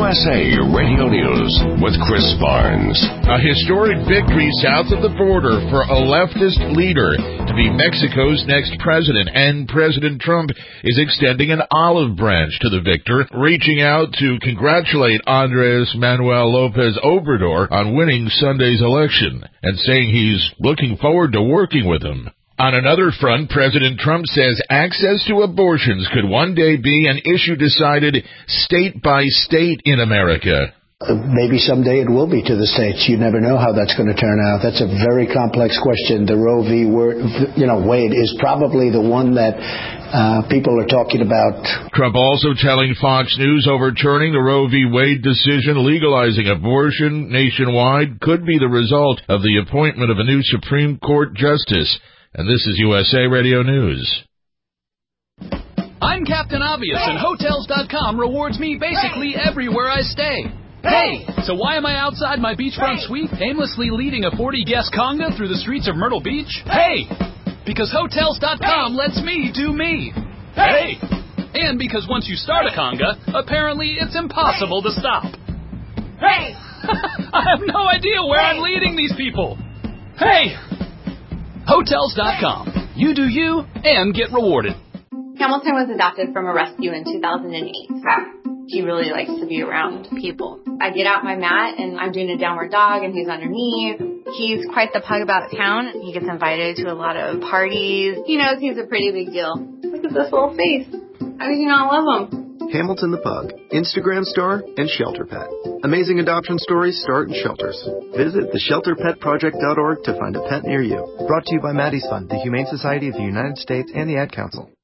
USA Radio News with Chris Barnes. A historic victory south of the border for a leftist leader to be Mexico's next president, and President Trump is extending an olive branch to the victor, reaching out to congratulate Andres Manuel Lopez Obrador on winning Sunday's election, and saying he's looking forward to working with him. On another front, President Trump says access to abortions could one day be an issue decided state by state in America. Maybe someday it will be to the states. You never know how that's going to turn out. That's a very complex question. The Roe v. Wade is probably the one that people are talking about. Trump also telling Fox News overturning the Roe v. Wade decision legalizing abortion nationwide could be the result of the appointment of a new Supreme Court justice. And this is USA Radio News. I'm Captain Obvious, and Hotels.com rewards me basically everywhere I stay. Hey! So why am I outside my beachfront suite, aimlessly leading a 40-guest conga through the streets of Myrtle Beach? Hey! Because Hotels.com lets me do me. Hey! And because once you start a conga, apparently it's impossible to stop. Hey! I have no idea where I'm leading these people. Hey! Hotels.com. You do you and get rewarded. Hamilton was adopted from a rescue in 2008. He really likes to be around people. I get out my mat and I'm doing a downward dog and he's underneath. He's quite the pug about town. He gets invited to a lot of parties. He knows he's a pretty big deal. Look at this little face. How did you not love him? Hamilton the Pug, Instagram star, and Shelter Pet. Amazing adoption stories start in shelters. Visit theshelterpetproject.org to find a pet near you. Brought to you by Maddie's Fund, the Humane Society of the United States, and the Ad Council.